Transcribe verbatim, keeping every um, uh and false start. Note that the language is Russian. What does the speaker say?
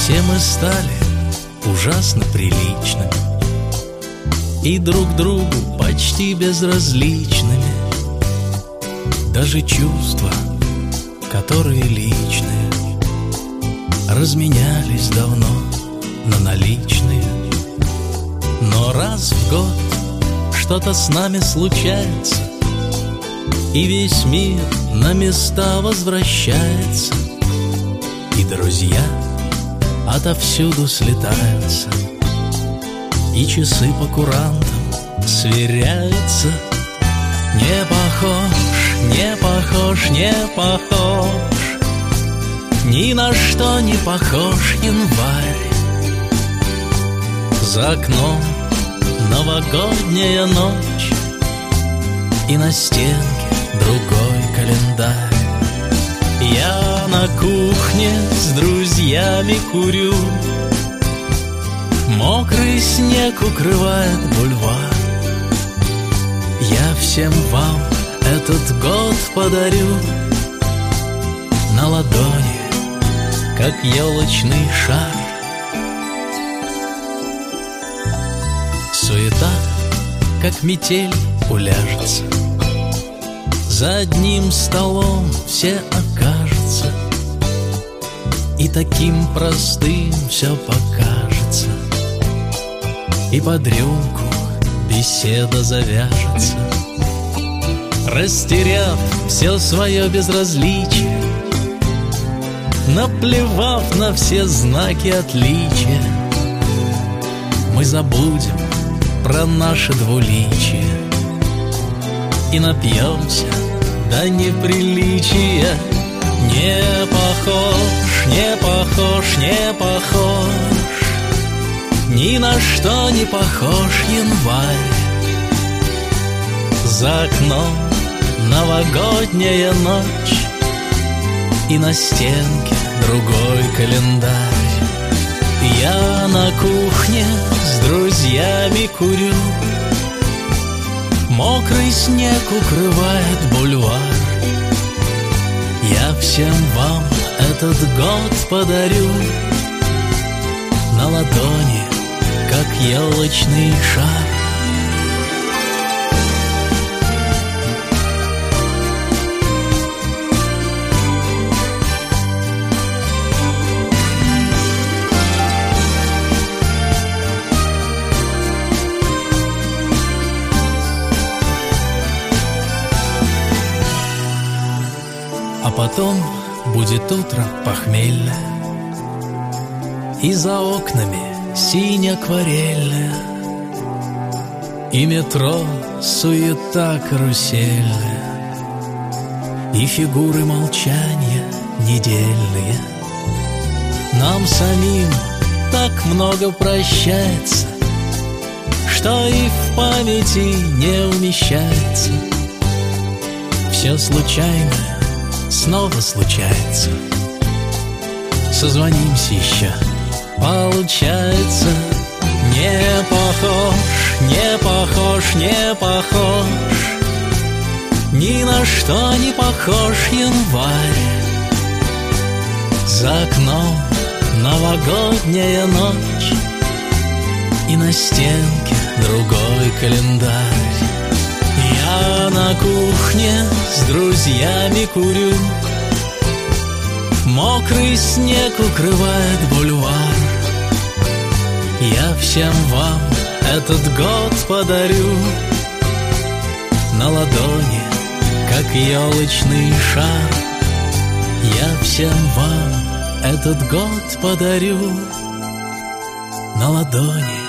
Все мы стали ужасно приличными и друг другу почти безразличными. Даже чувства, которые личные, разменялись давно на наличные. Но раз в год что-то с нами случается, и весь мир на места возвращается, и друзья отовсюду слетаются, и часы по курантам сверяются. Не похож, не похож, не похож, ни на что не похож январь. За окном новогодняя ночь, и на стенке другой календарь. Я на кухне с друзьями курю, мокрый снег укрывает бульвар. Я всем вам этот год подарю на ладони, как елочный шар. Суета, как метель, уляжется, за одним столом все окажутся, и таким простым все покажется, и под рюмку беседа завяжется. Растеряв все свое безразличие, наплевав на все знаки отличия, мы забудем про наше двуличие и напьемся до неприличия. Не похож, не похож, не похож, ни на что не похож январь. За окном новогодняя ночь, и на стенке другой календарь. Я на кухне с друзьями курю, мокрый снег укрывает бульвар. Я всем вам этот год подарю на ладони, как елочный шар. А потом будет утро похмельное, и за окнами сине-акварельная, и метро суета карусельная, и фигуры молчания недельные. Нам самим так много прощается, что и в памяти не умещается. Все случайное снова случается, созвонимся еще, получается. Не похож, не похож, не похож, ни на что не похож январь. За окном новогодняя ночь, и на стенке другой календарь. Я на кухне с друзьями курю, мокрый снег укрывает бульвар. Я всем вам этот год подарю на ладони, как елочный шар. Я всем вам этот год подарю на ладони,